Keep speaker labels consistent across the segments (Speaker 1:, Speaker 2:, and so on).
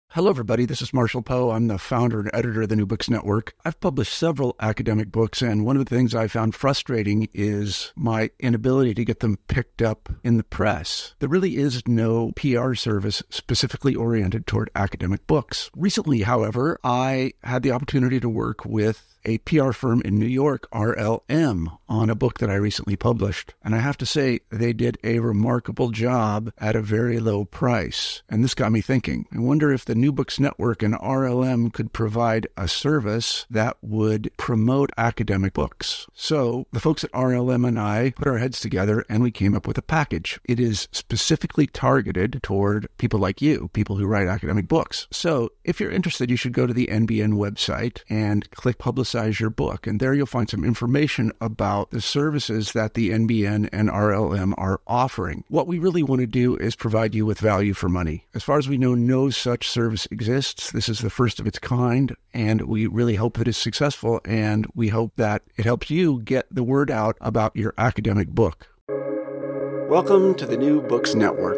Speaker 1: Hello, everybody. This is Marshall Poe. I'm the founder and editor of the New Books Network. I've published several academic books, and one of the things I found frustrating is my inability to get them picked up in the press. There really is no PR service specifically oriented toward academic books. Recently, however, I had the opportunity to work with a PR firm in New York, RLM, on a book that I recently published. And I have to say, they did a remarkable job at a very low price. And this got me thinking. I wonder if the New Books Network and RLM could provide a service that would promote academic books. So the folks at RLM and I put our heads together and we came up with a package. It is specifically targeted toward people like you, people who write academic books. So if you're interested, you should go to the NBN website and click Publicize Your Book. And there you'll find some information about the services that the NBN and RLM are offering. What we really want to do is provide you with value for money. As far as we know, no such service exists. This is the first of its kind, and we really hope that it's successful, and we hope that it helps you get the word out about your academic book. Welcome to the New Books Network.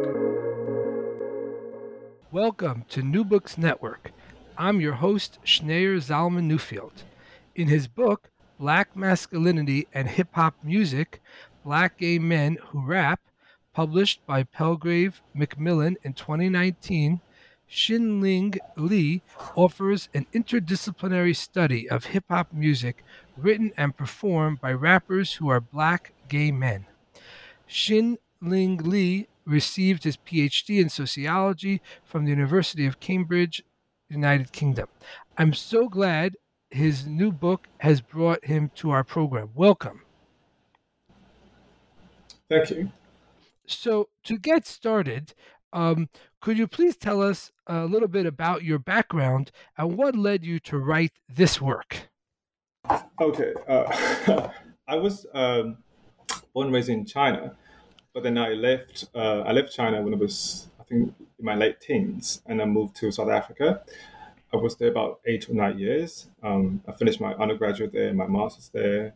Speaker 2: Welcome to New Books Network. I'm your host, Schneur Zalman Newfield. In his book, Black Masculinity and Hip Hop Music, Black Gay Men Who Rap, published by Palgrave Macmillan in 2019, Xin-Ling Li offers an interdisciplinary study of hip hop music written and performed by rappers who are Black gay men. Xin-Ling Li received his PhD in sociology from the University of Cambridge, United Kingdom. I'm so glad his new book has brought him to our program. Welcome.
Speaker 3: Thank you.
Speaker 2: So to get started, could you please tell us a little bit about your background and what led you to write this work?
Speaker 3: Okay. I was born and raised in China, but then I left China when I was, I think, in my late teens, and I moved to South Africa. I was there about 8 or 9 years. I finished my undergraduate there, my master's there,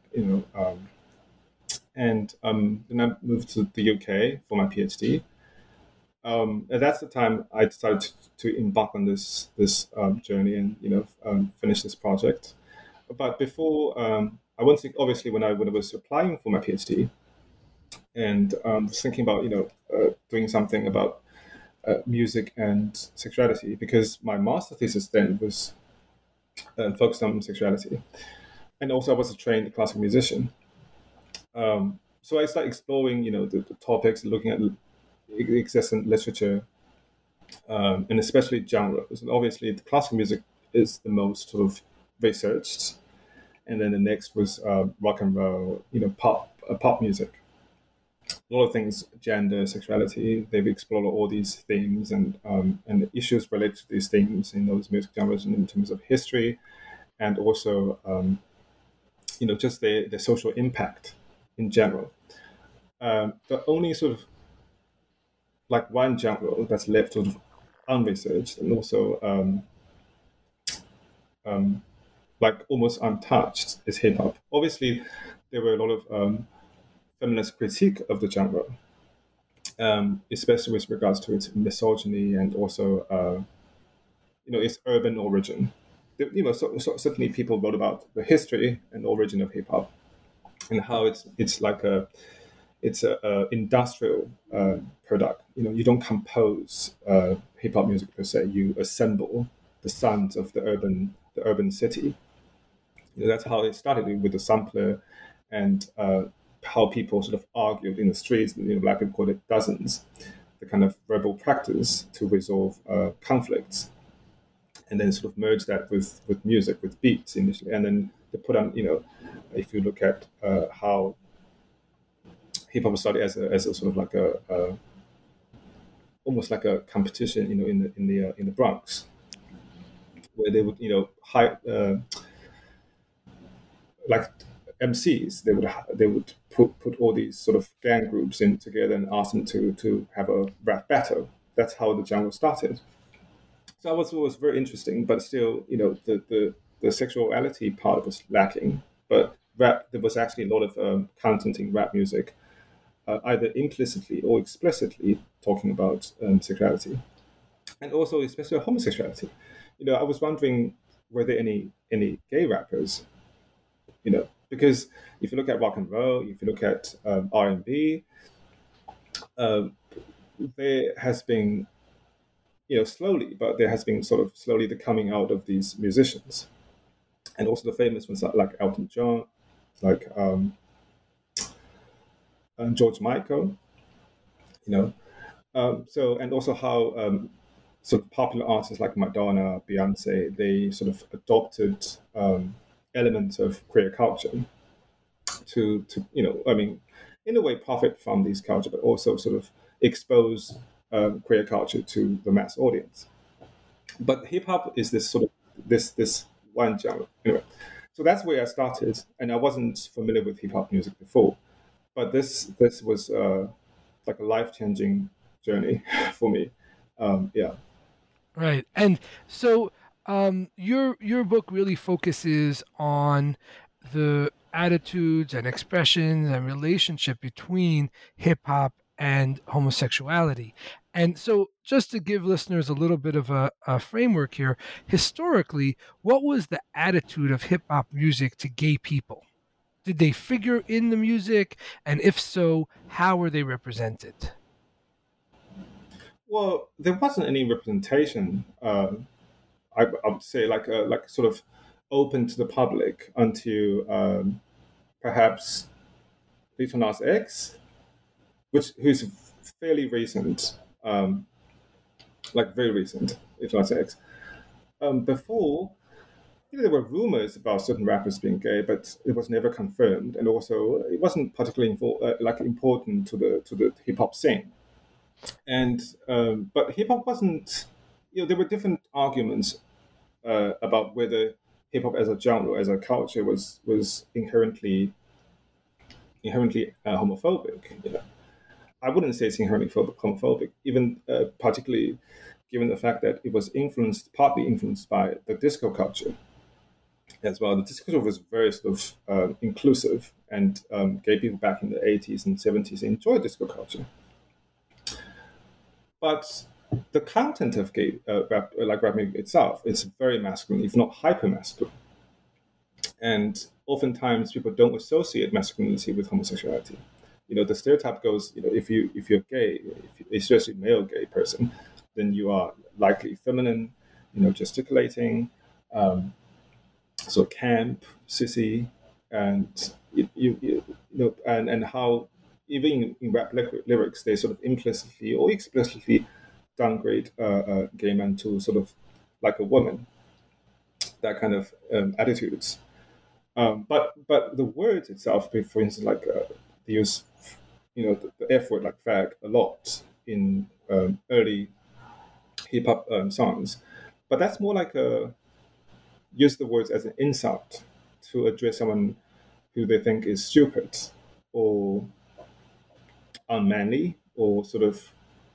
Speaker 3: and then I moved to the UK for my PhD. And that's the time I decided to embark on this journey and finish this project. But before, I was thinking, obviously, when I was applying for my PhD, and was thinking about doing something about music and sexuality, because my master thesis then was focused on sexuality, and also I was a trained classical musician. So I started exploring, the topics, looking at existing literature, and especially genres. And obviously, the classical music is the most sort of researched, and then the next was rock and roll, pop music. A lot of things, gender, sexuality, they've explored all these themes and the issues related to these themes in those music genres, and in terms of history, and also just the social impact in general. The only sort of like one genre that's left sort of unresearched and also like almost untouched is hip hop. Obviously, there were a lot of feminist critique of the genre, especially with regards to its misogyny and also, its urban origin. Certainly people wrote about the history and origin of hip hop and how it's like a industrial product. You don't compose hip hop music per se. You assemble the sounds of the urban city. That's how it started with the sampler and how people sort of argued in the streets. Black people called it dozens, the kind of verbal practice to resolve conflicts, and then sort of merge that with music, with beats initially, and then they put on. If you look at how hip hop started as a sort of like a almost like a competition, in the Bronx, where they would hire like MCs. They would put all these sort of gang groups in together and ask them to have a rap battle. That's how the genre started. So it was very interesting, but still, the sexuality part was lacking. But rap, there was actually a lot of content in rap music, either implicitly or explicitly talking about sexuality. and also especially homosexuality. I was wondering, were there any gay rappers? Because if you look at rock and roll, if you look at R&B, um, there has been, slowly, but there has been sort of slowly the coming out of these musicians, and also the famous ones like Elton John, like George Michael, you know. So and also how sort of popular artists like Madonna, Beyonce, they sort of adopted elements of queer culture to I mean, in a way, profit from these culture, but also sort of expose queer culture to the mass audience. But hip hop is this sort of this one genre. Anyway, so that's where I started, and I wasn't familiar with hip hop music before. But this was like a life changing journey for me. Yeah.
Speaker 2: Right. And so your book really focuses on the attitudes and expressions and relationship between hip hop and homosexuality. And so just to give listeners a little bit of a framework here, historically, what was the attitude of hip hop music to gay people? Did they figure in the music? And if so, how were they represented?
Speaker 3: Well, there wasn't any representation. I would say like sort of open to the public until perhaps Little Nas X, who's fairly recent, like very recent, Little Nas X. Before, there were rumors about certain rappers being gay, but it was never confirmed, and also it wasn't particularly like important to the hip hop scene. And but hip hop wasn't. There were different arguments about whether hip hop as a genre, as a culture, was inherently homophobic. I wouldn't say it's inherently homophobic, even particularly given the fact that it was partly influenced by the disco culture as well. The disco culture was very sort of inclusive, and gay people back in the 80s and 70s enjoyed disco culture. But the content of gay rap music itself is very masculine, if not hyper masculine. And oftentimes people don't associate masculinity with homosexuality. The stereotype goes, if you're gay, especially male gay person, then you are likely feminine, gesticulating, sort of camp, sissy, and and how even in rap lyrics they sort of implicitly or explicitly downgrade gay men to sort of like a woman, that kind of attitudes. But the words itself, for instance, like they use the F word like fag a lot in early hip hop songs, but that's more like use the words as an insult to address someone who they think is stupid or unmanly or sort of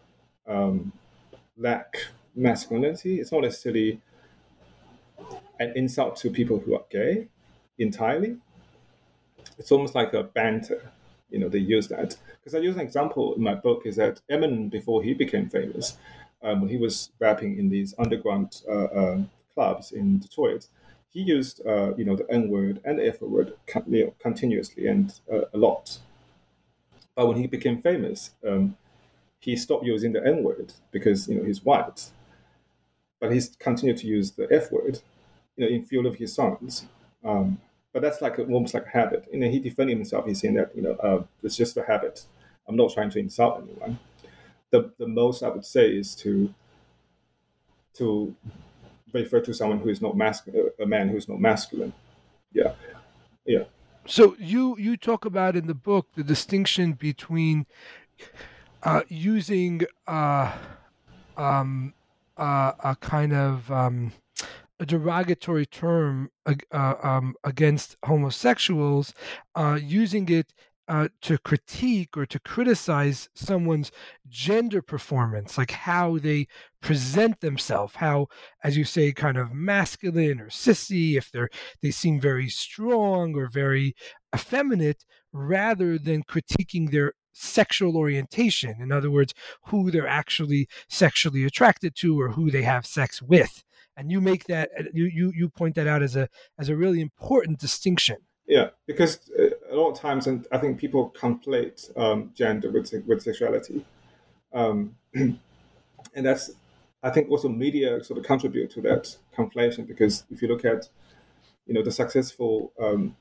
Speaker 3: lack masculinity. It's not necessarily an insult to people who are gay entirely. It's almost like a banter. They use that. Because I use an example in my book is that Eminem, before he became famous, when he was rapping in these underground clubs in Detroit, he used the N word and the F word continuously and a lot. But when he became famous, he stopped using the N word because he's white, but he's continued to use the F word, in few of his songs. But that's like almost like a habit. He defended himself. He's saying that it's just a habit. I'm not trying to insult anyone. The most I would say is to refer to someone who is not masculine, a man who is not masculine. Yeah, yeah.
Speaker 2: So you talk about in the book the distinction between using a kind of a derogatory term against homosexuals, using it to critique or to criticize someone's gender performance, like how they present themselves, how, as you say, kind of masculine or sissy, if they seem very strong or very effeminate, rather than critiquing their sexual orientation. In other words, who they're actually sexually attracted to or who they have sex with. And you make that you point that out as a really important distinction.
Speaker 3: Yeah, because a lot of times, and I think people conflate gender with sexuality, um, and that's, I think also media sort of contribute to that conflation, because if you look at, the successful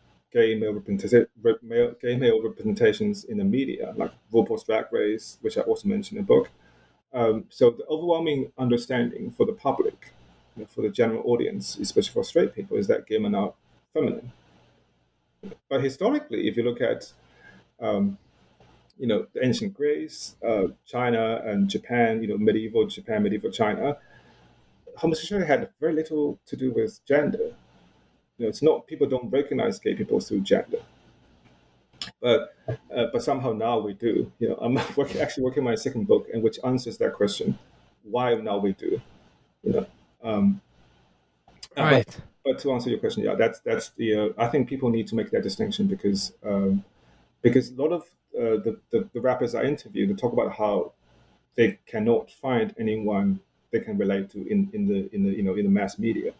Speaker 3: gay male representations in the media, like RuPaul's Drag Race, which I also mentioned in the book. So the overwhelming understanding for the public, for the general audience, especially for straight people, is that gay men are feminine. But historically, if you look at the ancient Greece, China, and Japan, medieval Japan, medieval China, homosexuality had very little to do with gender. It's not, people don't recognize gay people through gender, but somehow now we do. I'm actually working on my second book, and which answers that question: why now we do?
Speaker 2: Right.
Speaker 3: But to answer your question, yeah, that's the. I think people need to make that distinction, because a lot of the rappers I interview, they talk about how they cannot find anyone they can relate to in the mass media,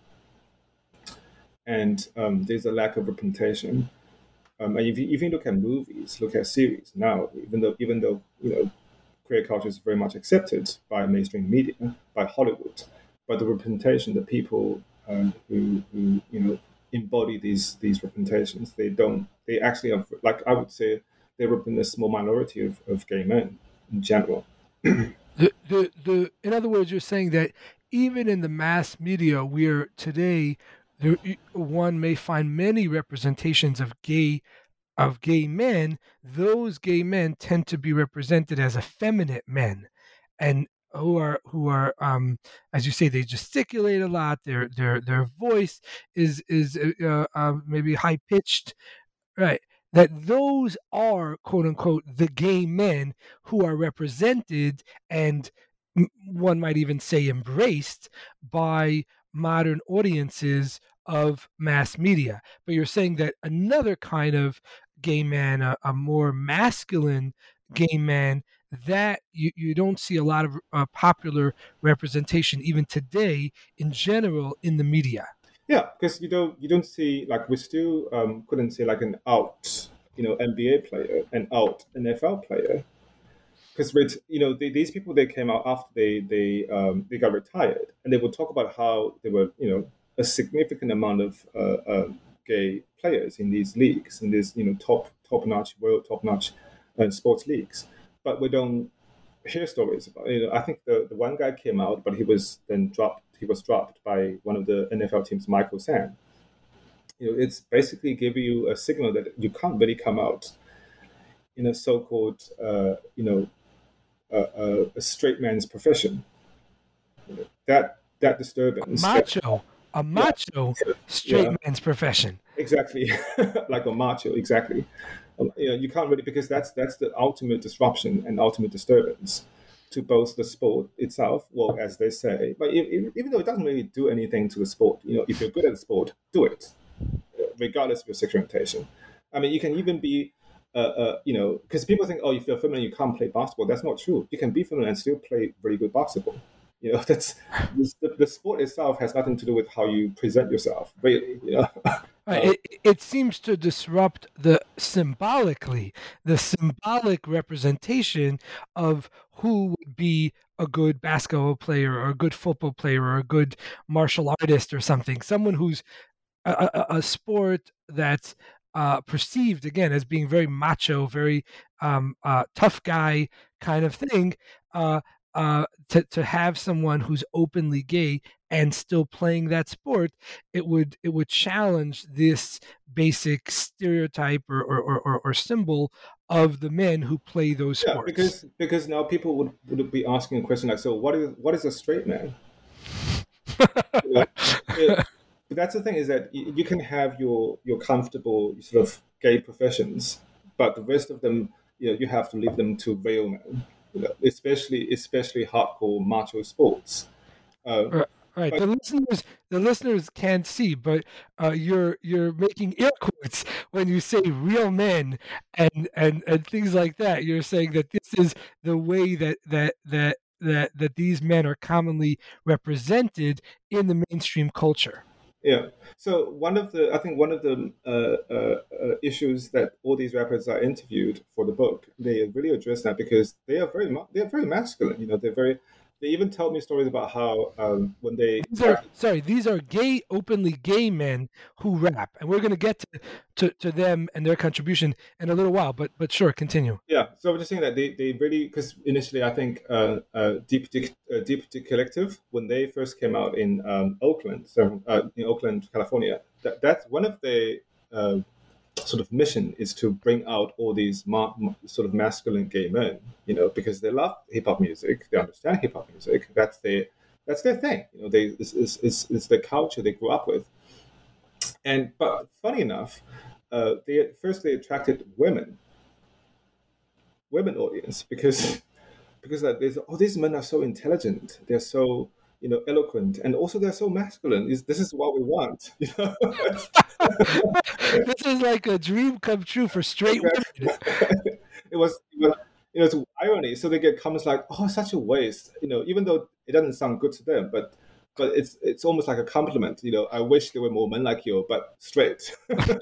Speaker 3: and there's a lack of representation. And if you look at movies, look at series now, even though queer culture is very much accepted by mainstream media, by Hollywood, but the representation, the people who embody these representations, they actually have, like, I would say, they represent a small minority of gay men in general.
Speaker 2: In other words, you're saying that even in the mass media, where today one may find many representations of gay men, those gay men tend to be represented as effeminate men, and who are as you say, they gesticulate a lot. Their voice is maybe high pitched, right? That those are, quote unquote, the gay men who are represented and one might even say embraced by modern audiences of mass media. But you're saying that another kind of gay man, a more masculine gay man, that you don't see a lot of popular representation even today in general in the media.
Speaker 3: Yeah, because you don't see, like, we still couldn't see like an out NBA player, an out NFL player, because with these people, they came out after they got retired, and they would talk about how there were a significant amount of gay players in these leagues, in these top notch world top notch sports leagues, but we don't hear stories about. I think the one guy came out, but he was then dropped. He was dropped by one of the NFL teams, Michael Sam. It's basically giving you a signal that you can't really come out in a so-called a straight man's profession. That disturbance.
Speaker 2: A macho straight man's profession.
Speaker 3: Exactly, like a macho. Exactly. You can't really, because that's the ultimate disruption and ultimate disturbance to both the sport itself, well, as they say. But even though it doesn't really do anything to the sport, if you're good at the sport, do it, regardless of your sexual orientation. I mean, you can even be, because people think, oh, if you're feminine, you can't play basketball. That's not true. You can be feminine and still play very good basketball. That's the sport itself has nothing to do with how you present yourself, really.
Speaker 2: It seems to disrupt the symbolic representation of who would be a good basketball player or a good football player or a good martial artist or something. Someone who's a sport that's perceived, again, as being very macho, very tough guy kind of thing. To have someone who's openly gay and still playing that sport, it would challenge this basic stereotype or symbol of the men who play those sports.
Speaker 3: Yeah, because now people would be asking a question like, so what is a straight man? But that's the thing, is that you can have your comfortable sort of gay professions, but the rest of them, you have to leave them to real men. Especially hardcore macho sports.
Speaker 2: All right,
Speaker 3: But
Speaker 2: the listeners can't see, but you're making air quotes when you say real men and things like that. You're saying that this is the way that these men are commonly represented in the mainstream culture.
Speaker 3: yeah, so I think one of the issues that all these rappers are interviewed for the book, they really address that because they're very masculine. You know, they even tell me stories about how when they
Speaker 2: These are gay, openly gay men who rap, and we're going to get to them and their contribution in a little while. But sure, continue.
Speaker 3: Yeah, so I'm just saying that they really, because initially I think Deep Dick Collective, when they first came out in Oakland, in Oakland, California, that's one of the sort of mission is to bring out all these sort of masculine gay men, you know, because they love hip hop music, they understand hip hop music, that's their thing, you know, it's the culture they grew up with, but funny enough, they attracted women audience because these men are so intelligent, they're so, you know, eloquent, and also they're so masculine. This is what we want, you know.
Speaker 2: This is like a dream come true for straight women.
Speaker 3: It was you know, it's irony. So they get comments like, "Oh, such a waste," you know, even though it doesn't sound good to them, but it's almost like a compliment. You know, I wish there were more men like you, but straight.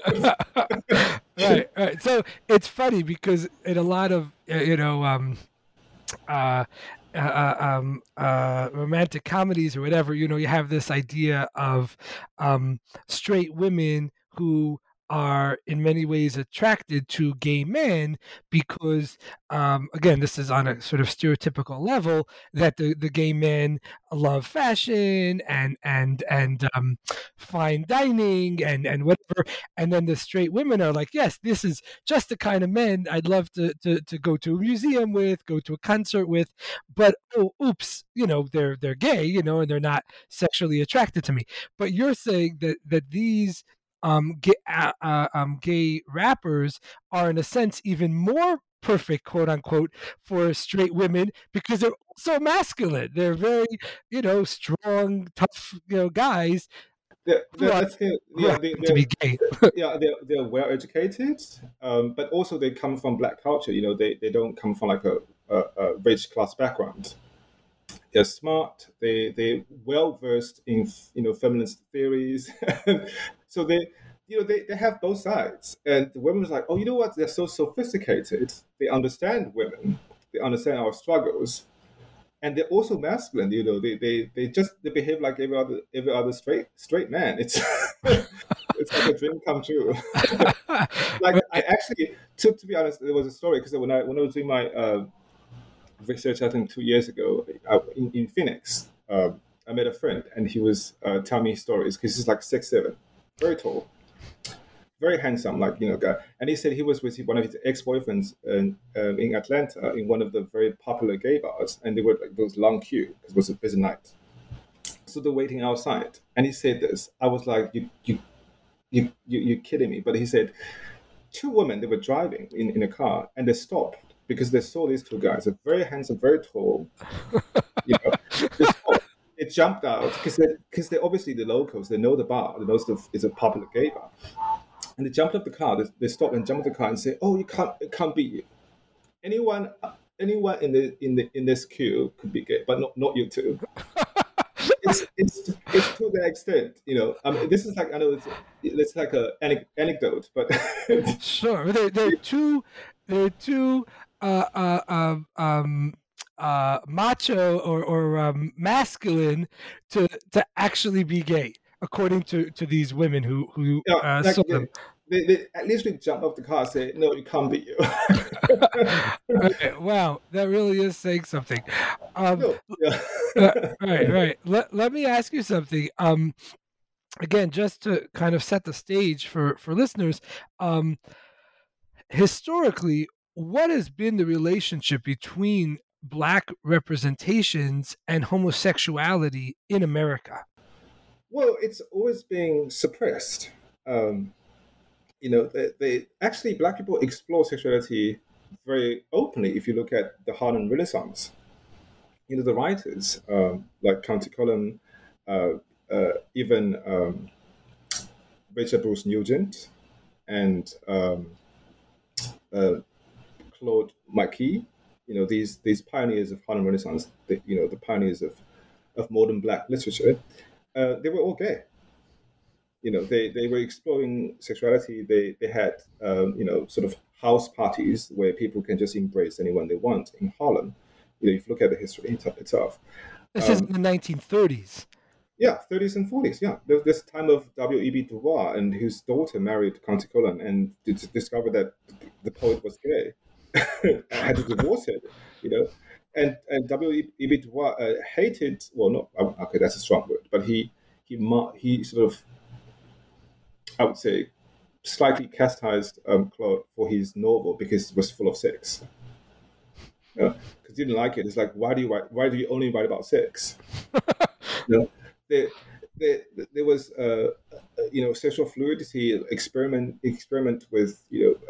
Speaker 2: Right. So it's funny because in a lot of uh, romantic comedies or whatever, you know, you have this idea of straight women who are in many ways attracted to gay men because, again, this is on a sort of stereotypical level that the gay men love fashion and fine dining and whatever, and then the straight women are like, yes, this is just the kind of men I'd love to go to a museum with, go to a concert with, but oh, oops, you know, they're gay, you know, and they're not sexually attracted to me. But you're saying that these gay rappers are in a sense even more perfect, quote unquote, for straight women because they're so masculine. They're very, you know, strong, tough, you know, guys who are
Speaker 3: That's the
Speaker 2: who
Speaker 3: yeah
Speaker 2: happen to be gay.
Speaker 3: yeah they're well educated, but also they come from black culture. You know, they don't come from like a rich class background. They're smart. They well versed in, you know, feminist theories. So they have both sides. And the women was like, oh, you know what? They're so sophisticated. They understand women. They understand our struggles, and they're also masculine. You know, they behave like every other straight man. It's it's like a dream come true. Like I actually, to be honest, there was a story because when I was doing my research, I think 2 years ago in Phoenix, I met a friend and he was telling me stories because he's like 6'7", very tall, very handsome, like, you know, guy. And he said he was with one of his ex-boyfriends in Atlanta in one of the very popular gay bars, and they were like those long queue because it was a busy night. So they're waiting outside, and he said this. I was like, you're kidding me? But he said two women, they were driving in a car, and they stopped because they saw these two guys, are very handsome, very tall. You know, they stopped. They jumped out because they're obviously the locals. They know the bar. They know it's a popular gay bar. And they jumped off the car. They stopped and jumped off the car and say, "Oh, it can't be you. Anyone, anyone in this queue could be gay, but not you two." It's to that extent, you know. I mean, this is like, I know it's like a anecdote, but
Speaker 2: Sure, they're too uh, uh, macho or masculine to actually be gay, according to these women who
Speaker 3: yeah, like
Speaker 2: saw them.
Speaker 3: they at least we jump off the car and say, "No, it can't be you."
Speaker 2: Okay, wow, that really is saying something. Um,
Speaker 3: No, yeah.
Speaker 2: right. Let me ask you something. Again, just to kind of set the stage for listeners. Historically, what has been the relationship between black representations and homosexuality in America?
Speaker 3: Well, it's always being suppressed. Um, you know, they actually black people explore sexuality very openly. If you look at the Harlem Renaissance, you know, the writers like Countee Cullen, even Richard Bruce Nugent and uh, Claude McKee, these pioneers of Harlem Renaissance, the pioneers of modern Black literature, they were all gay. They were exploring sexuality. They had sort of house parties where people can just embrace anyone they want in Harlem. If you look at the history itself.
Speaker 2: This is in the 1930s.
Speaker 3: Yeah, 30s and 40s. Yeah, there was this time of W.E.B. Du Bois, and his daughter married Count Cullen and discovered that the poet was gay. and had to divorce him. And W.E.B. Du Bois hated. Well, no, okay, that's a strong word, but he sort of, I would say, slightly chastised Claude for his novel because it was full of sex. Because he didn't like it. It's like, why do you only write about sex? There was sexual fluidity, experiment with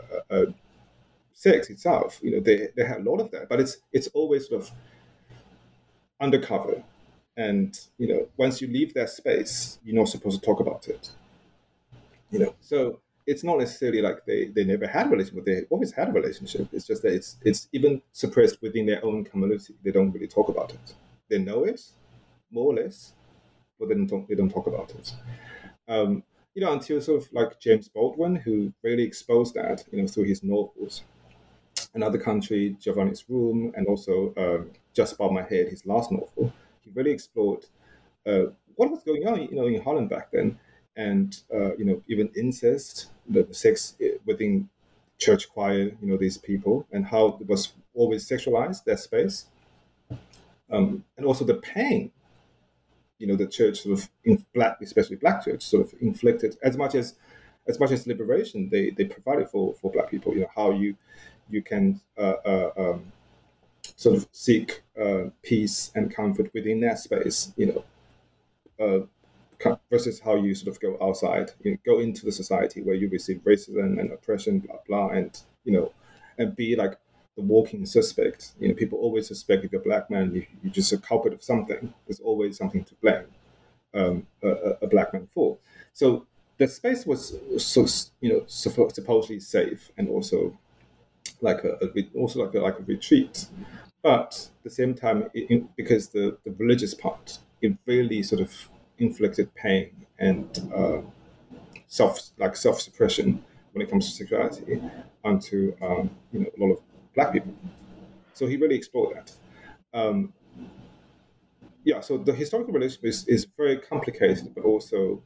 Speaker 3: sex itself. They had a lot of that, but it's always sort of undercover. And once you leave that space, you're not supposed to talk about it. So it's not necessarily like they never had a relationship, but they always had a relationship. It's just that it's even suppressed within their own community. They don't really talk about it. They know it, more or less, but they don't talk about it. Until sort of like James Baldwin, who really exposed that, through his novels. Another Country, Giovanni's Room, and also Just Above My Head, his last novel. He really explored what was going on, in Holland back then, and even incest, the sex within church choir, these people, and how it was always sexualized, that space, and also the pain, the church sort of especially Black church, sort of inflicted as much as liberation they provided for Black people. How you can sort of seek peace and comfort within that space, versus how you sort of go outside, go into the society where you receive racism and oppression, blah blah, and and be like the walking suspect. People always suspect if you're a Black man, you're just a culprit of something. There's always something to blame a Black man for. So the space was supposedly safe and also like a retreat, but at the same time, because the religious part, it really sort of inflicted pain and self-suppression when it comes to sexuality onto a lot of Black people. So he really explored that. So the historical relationship is very complicated, but also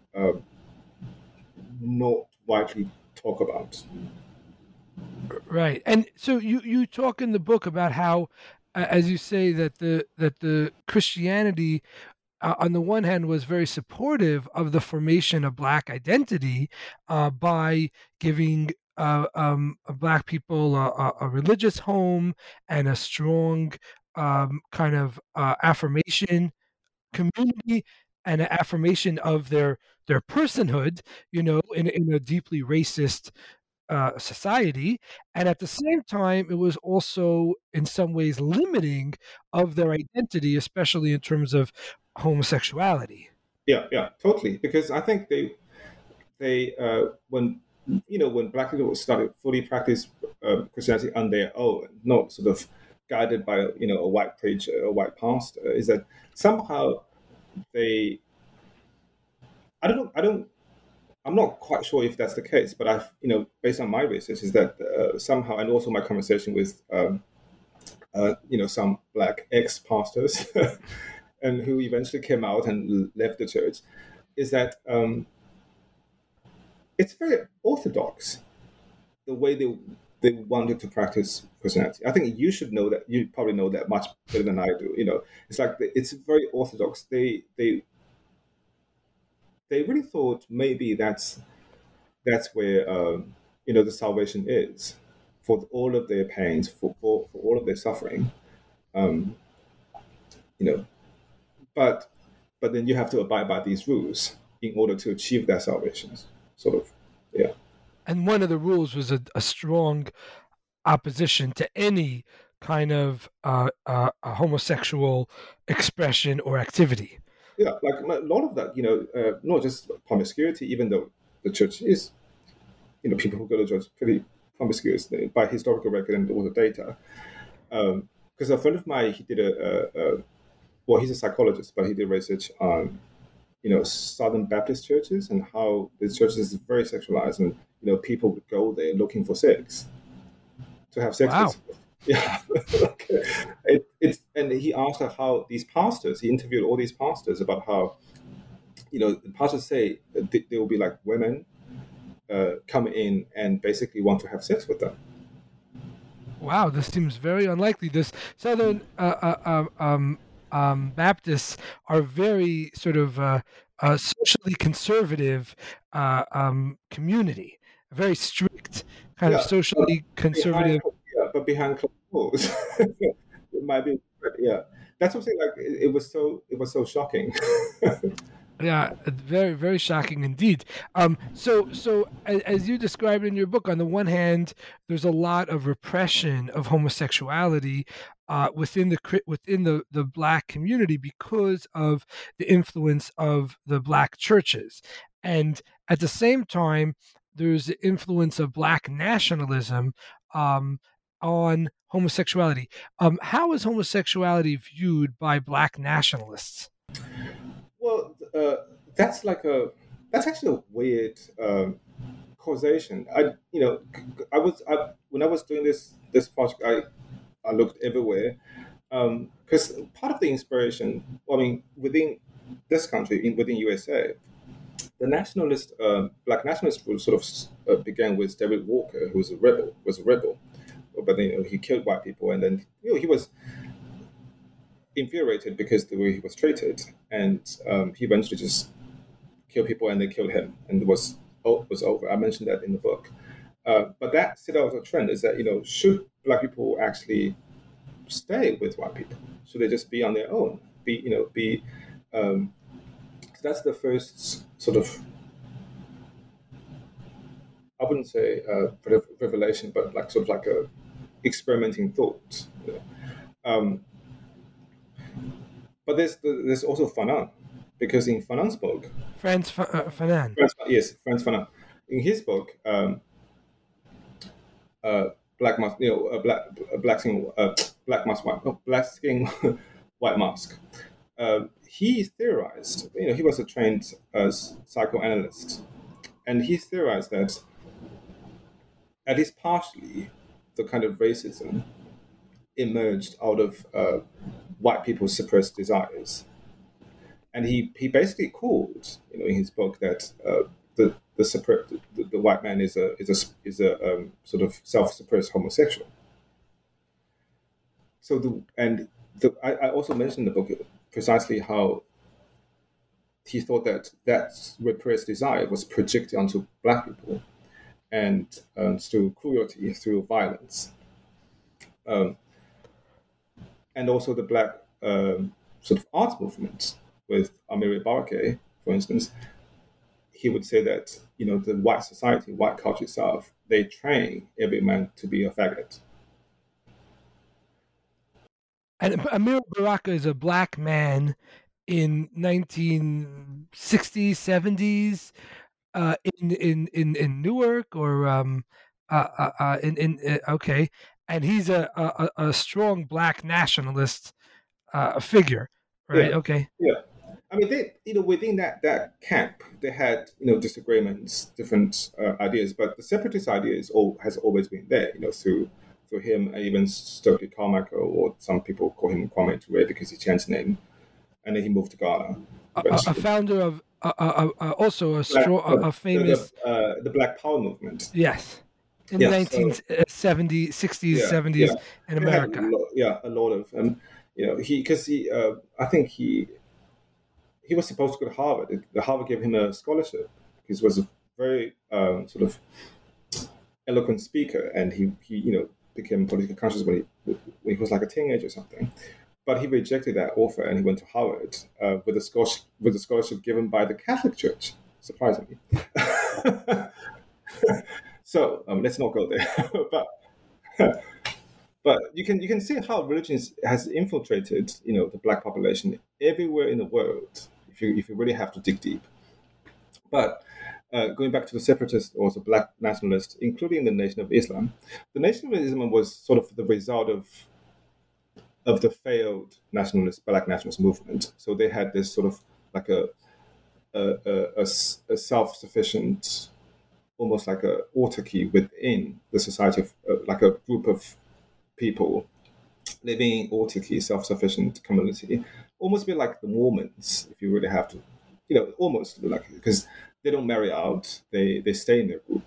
Speaker 3: not widely talked about.
Speaker 2: Right, and so you talk in the book about how, as you say, that the Christianity, on the one hand, was very supportive of the formation of Black identity by giving Black people a religious home and a strong kind of affirmation community and an affirmation of their personhood, in a deeply racist society, and at the same time, it was also in some ways limiting of their identity, especially in terms of homosexuality.
Speaker 3: Yeah, totally. Because I think they when Black people started fully practice Christianity on their own, not sort of guided by a white preacher, a white pastor, is that somehow they, I'm not quite sure if that's the case, but I've, based on my research, is that somehow, and also my conversation with, some Black ex-pastors, and who eventually came out and left the church, is that it's very orthodox, the way they wanted to practice Christianity. I think you should know that. You probably know that much better than I do. It's like it's very orthodox. They really thought maybe that's where the salvation is for all of their pains, for all of their suffering, but then you have to abide by these rules in order to achieve that salvation, sort of. Yeah.
Speaker 2: And one of the rules was a strong opposition to any kind of a homosexual expression or activity.
Speaker 3: yeah, like a lot of that, not just promiscuity, even though the church is, people who go to church pretty promiscuous by historical record and all the data. Because a friend of mine, he did well, he's a psychologist, but he did research on, Southern Baptist churches and how the churches is very sexualized, and people would go there looking for sex, to have sex
Speaker 2: Wow.
Speaker 3: with. Yeah, it's and he asked her how these pastors. He interviewed all these pastors about how, the pastors say that they will be like women come in and basically want to have sex with them.
Speaker 2: Wow, this seems very unlikely. This Southern Baptists are very sort of socially conservative community, a very strict kind of
Speaker 3: Yeah,
Speaker 2: socially conservative.
Speaker 3: but behind closed doors, it might be. Yeah, that's what I'm saying. Like it was so shocking.
Speaker 2: Yeah, very, very shocking indeed. So as you described in your book, on the one hand, there's a lot of repression of homosexuality within the black community because of the influence of the black churches, and at the same time, there's the influence of black nationalism um, on homosexuality. How is homosexuality viewed by black nationalists?
Speaker 3: Well, that's actually a weird causation. When I was doing this project, I looked everywhere because part of the inspiration, I mean, within this country, within USA, the black nationalist group sort of began with David Walker, who was a rebel, but then he killed white people, and then he was infuriated because the way he was treated, and he eventually just killed people, and they killed him, and was over. I mentioned that in the book. But that set out a trend: is that should black people actually stay with white people? Should they just be on their own? Be so that's the first sort of, I wouldn't say revelation, but like sort of like a experimenting thought. But there's also Fanon, because in Fanon's book,
Speaker 2: Fanon.
Speaker 3: Frantz Fanon, in his book, Black Mask, Black Skin, Black Mask White, no, Black Skin, White Mask. He theorized, he was a trained psychoanalyst, and he theorized that at least partially the kind of racism emerged out of white people's suppressed desires. And he basically called, in his book, that the white man is a sort of self-suppressed homosexual. So I also mentioned in the book precisely how he thought that repressed desire was projected onto black people, and through cruelty, through violence, um, and also the black sort of arts movement with Amiri Barake, for instance. He would say that the white society, white culture itself, they train every man to be a faggot.
Speaker 2: And Amir Baraka is a black man in 1960s, 70s, in Newark, or okay, and he's a strong black nationalist figure, right?
Speaker 3: Yeah,
Speaker 2: Okay.
Speaker 3: yeah. I mean, they within that camp, they had disagreements, different ideas, but the separatist idea has always been there. Through him, and even Stokely Carmichael, or some people call him Kwame Ture because he changed his name, and then he moved to Ghana.
Speaker 2: A founder of also a
Speaker 3: Black,
Speaker 2: strong, a famous,
Speaker 3: the Black Power movement.
Speaker 2: yes, in the
Speaker 3: Yeah, so
Speaker 2: 1970s, 60s,
Speaker 3: yeah,
Speaker 2: 70s
Speaker 3: yeah,
Speaker 2: in
Speaker 3: they had
Speaker 2: America.
Speaker 3: a lot of I think he was supposed to go to Harvard. The Harvard gave him a scholarship. He was a very sort of eloquent speaker, and he became politically conscious when he was like a teenager or something. But he rejected that offer, and he went to Harvard with a scholarship given by the Catholic Church. Surprisingly. So let's not go there. But you can see how religion has infiltrated the black population everywhere in the world. if you really have to dig deep. But going back to the separatists or the black nationalists, including the Nation of Islam, the Nation of Islam was sort of the result of the failed black nationalist movement. So they had this sort of like a self-sufficient, almost like a autarky within the society of like a group of people living in autarky, self-sufficient community, almost a bit like the Mormons, if you really have to, almost like, because they don't marry out, they stay in their group.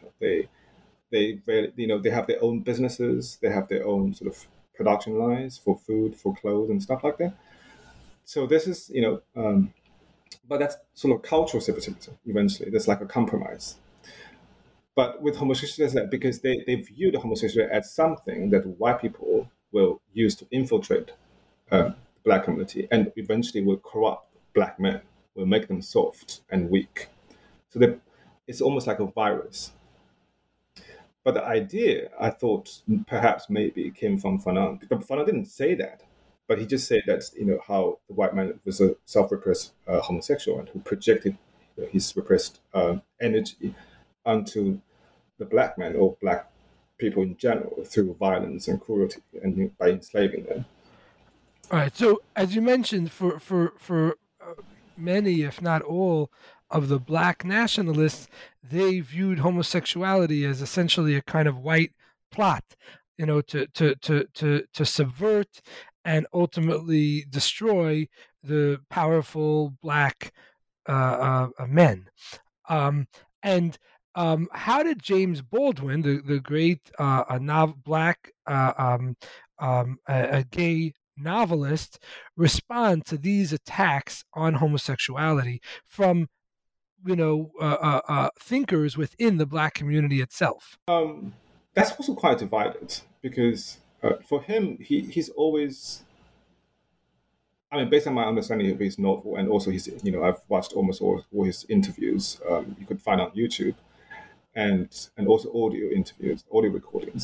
Speaker 3: They have their own businesses, they have their own sort of production lines for food, for clothes, and stuff like that. So this is, but that's sort of cultural separatism. Eventually, there's like a compromise. But with homosexuality, because they view the homosexuality as something that white people will use to infiltrate the black community and eventually will corrupt black men, will make them soft and weak. So it's almost like a virus. But the idea, I thought, perhaps maybe came from Fanon. But Fanon didn't say that, but he just said that, how the white man was a self-repressed homosexual and who projected his repressed energy onto the black man or black people in general through violence and cruelty and by enslaving them.
Speaker 2: All right. So as you mentioned, for many, if not all, of the black nationalists, they viewed homosexuality as essentially a kind of white plot, to subvert and ultimately destroy the powerful black men. And how did James Baldwin, the great black a gay novelist, respond to these attacks on homosexuality from thinkers within the black community itself?
Speaker 3: That's also quite divided because for him, he's always. I mean, based on my understanding of his novel and also his, I've watched almost all his interviews. You could find on YouTube, and also audio interviews, audio recordings.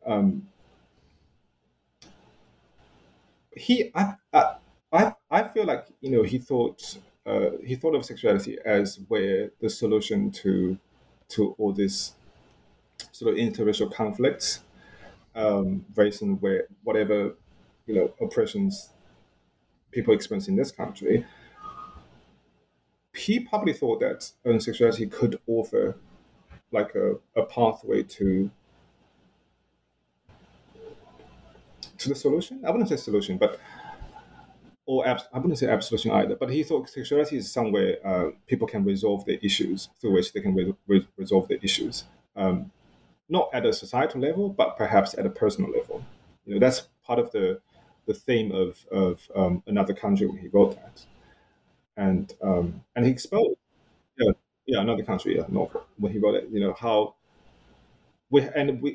Speaker 3: I feel like he thought of sexuality as where the solution to all this sort of interracial conflicts, race and where whatever oppressions people experience in this country. He probably thought that homosexuality could offer like a pathway to the solution. I wouldn't say solution, but I wouldn't say absolution either. But he thought sexuality is somewhere people can resolve their issues, through which they can resolve their issues, not at a societal level, but perhaps at a personal level. That's part of the theme of Another Country when he wrote that, and he exposed, Another Country, novel when he wrote it. How. The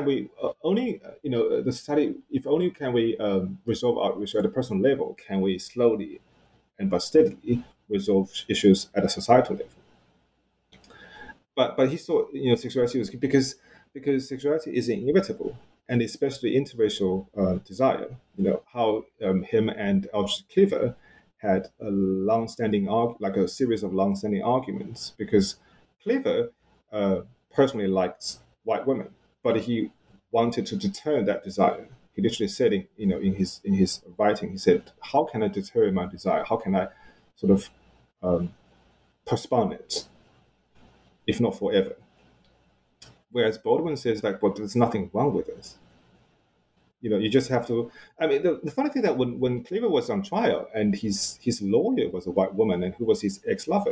Speaker 3: society, if only can we resolve our issues at a personal level, can we slowly but steadily resolve issues at a societal level. But he thought sexuality was because sexuality is inevitable, and especially interracial desire. How him and Aldrich Cleaver had a a series of long-standing arguments, because Cleaver personally liked white women, but he wanted to deter that desire. He literally said, in his writing, he said, "How can I deter my desire? How can I sort of postpone it, if not forever?" Whereas Baldwin says, but there's nothing wrong with this. You just have to. I mean, the funny thing that when Cleaver was on trial and his lawyer was a white woman and who was his ex-lover.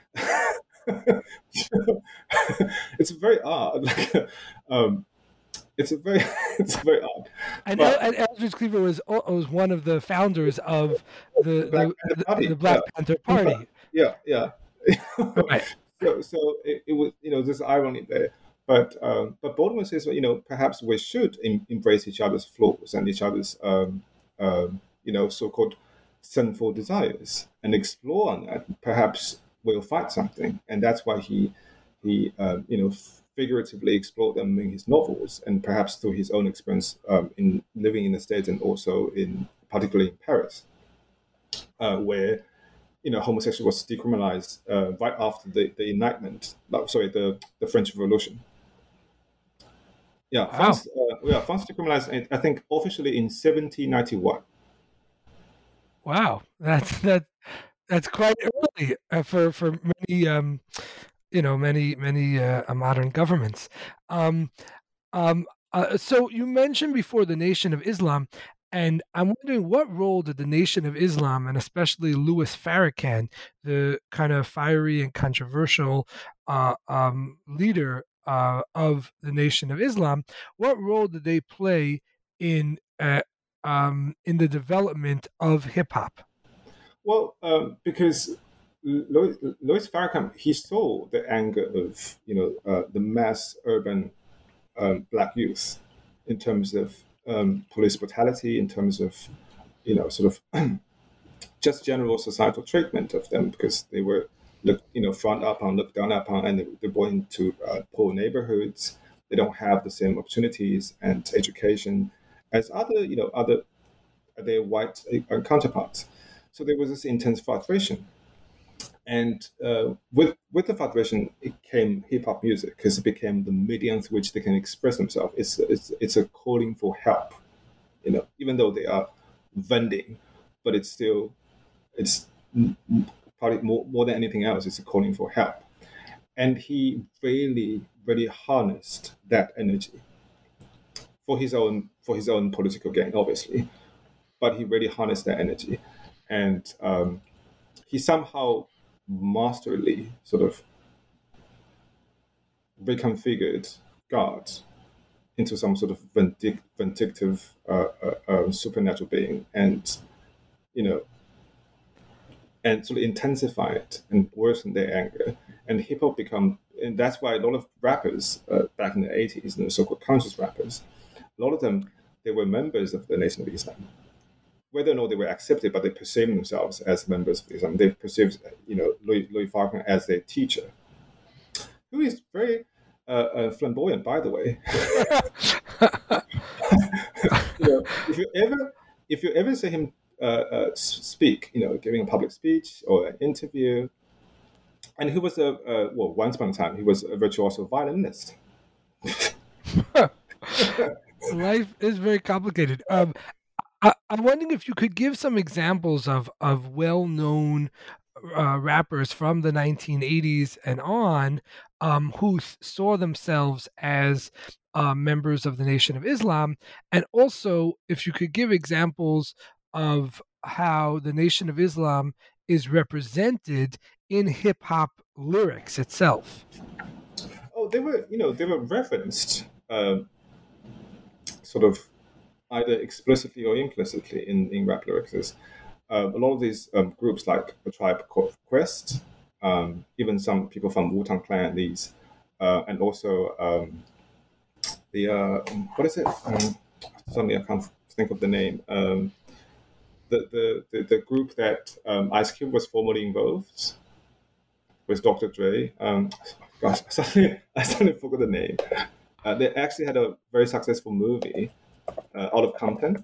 Speaker 3: It's very odd. It's very odd.
Speaker 2: And Aldrich Cleaver was one of the founders of the Black Panther Party.
Speaker 3: Yeah.
Speaker 2: Right.
Speaker 3: So it was this irony there. But Baldwin says, perhaps we should embrace each other's flaws and each other's so-called sinful desires and explore on that. Perhaps we'll find something, and that's why he figuratively explored them in his novels, and perhaps through his own experience in living in the States and also particularly in Paris, where homosexuality was decriminalized right after the enlightenment. The French Revolution. Yeah,
Speaker 2: Wow.
Speaker 3: France decriminalized, I think, officially in 1791.
Speaker 2: Wow. That's quite early for many many modern governments. Um, so you mentioned before the Nation of Islam, and I'm wondering what role did the Nation of Islam, and especially Louis Farrakhan, the kind of fiery and controversial leader of the Nation of Islam, what role did they play in in the development of hip hop?
Speaker 3: Well, because Louis Farrakhan, he saw the anger of the mass urban black youth in terms of police brutality, in terms of sort of just general societal treatment of them, because they were front upon, looked down upon, and they're born into poor neighborhoods. They don't have the same opportunities and education as other their white counterparts. So there was this intense frustration, and with the frustration, it came hip hop music, because it became the medium through which they can express themselves. It's a calling for help, even though they are vending, but it's probably more than anything else, it's a calling for help. And he really, really harnessed that energy for his own political gain, obviously, but he really harnessed that energy, and he somehow masterly sort of reconfigured God into some sort of vindictive supernatural being, and and sort of intensified and worsened their anger. And hip hop and that's why a lot of rappers back in the 80s, the so-called conscious rappers, a lot of them, they were members of the Nation of Islam. Whether or not they were accepted, but they perceived themselves as members of Islam. They perceived, Louis Farrakhan as their teacher, who is very flamboyant, by the way. If you ever see him speak, giving a public speech or an interview, and he was once upon a time he was a virtuoso violinist.
Speaker 2: Life is very complicated. I'm wondering if you could give some examples of well-known rappers from the 1980s and on who saw themselves as members of the Nation of Islam, and also if you could give examples of how the Nation of Islam is represented in hip hop lyrics itself.
Speaker 3: Oh, they were referenced sort of either explicitly or implicitly in rap lyrics. A lot of these groups, like A Tribe Called Quest, even some people from Wu-Tang Clan, and also the what is it? Suddenly I can't think of the name. The group that Ice Cube was formerly involved with Dr. Dre. Gosh, I suddenly forgot the name. They actually had a very successful movie, Out of Compton.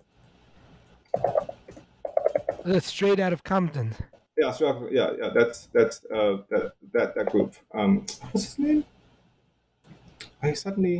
Speaker 2: That's Straight Out of Compton.
Speaker 3: Yeah, That's that group. What's his name? I suddenly.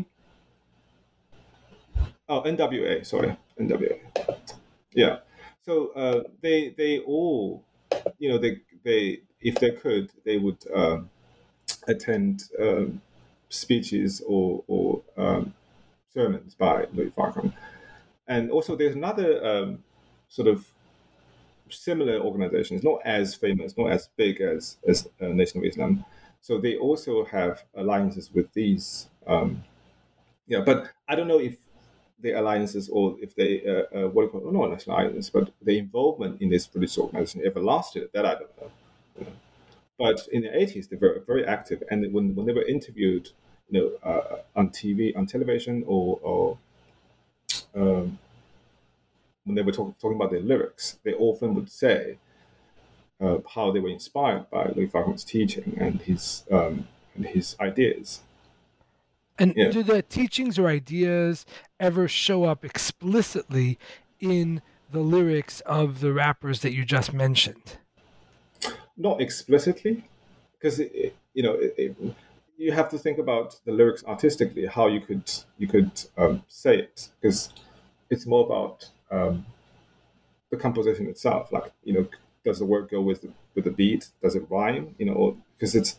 Speaker 3: Oh, NWA. Sorry, NWA. Yeah. So they all, they if they could, they would attend speeches or sermons by Louis Farrakhan. And also, there's another sort of similar organization. It's not as famous, not as big as Nation of Islam. So they also have alliances with these. But I don't know if the alliances, or if they what do you call it? Not an alliance, but the involvement in this religious organization ever lasted. That I don't know. But in the 80s, they were very active, and when they were interviewed, on TV, on television, or when they were talking about their lyrics, they often would say how they were inspired by Louis Farrakhan's teaching and his ideas.
Speaker 2: And do the teachings or ideas ever show up explicitly in the lyrics of the rappers that you just mentioned?
Speaker 3: not explicitly, because you have to think about the lyrics artistically, how you could say it, because it's more about the composition itself. Like, does the word go with the beat? Does it rhyme? Because it's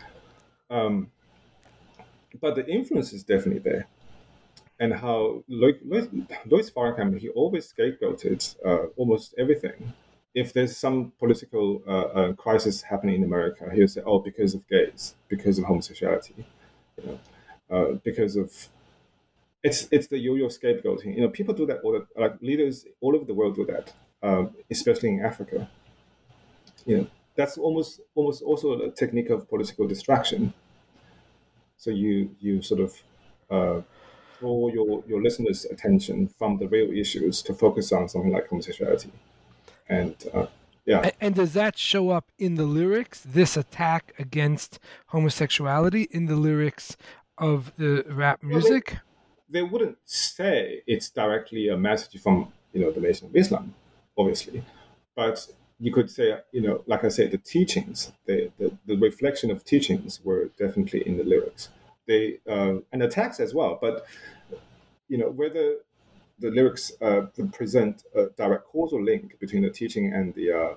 Speaker 3: but the influence is definitely there. And how Louis Farrakhan, he always scapegoated almost everything. If there's some political crisis happening in America, he'll say, "Oh, because of gays, because of homosexuality, you because of it's the yo-yo scapegoating." People do that like leaders all over the world do that, especially in Africa. That's almost also a technique of political distraction. So you sort of draw your listeners' attention from the real issues to focus on something like homosexuality. And yeah.
Speaker 2: And does that show up in the lyrics, this attack against homosexuality in the lyrics of the rap
Speaker 3: Well,
Speaker 2: music?
Speaker 3: they wouldn't say it's directly a message from the Nation of Islam, obviously, but you could say, like I said, the teachings, the reflection of teachings were definitely in the lyrics. They and the text as well, but whether the lyrics present a direct causal link between the teaching and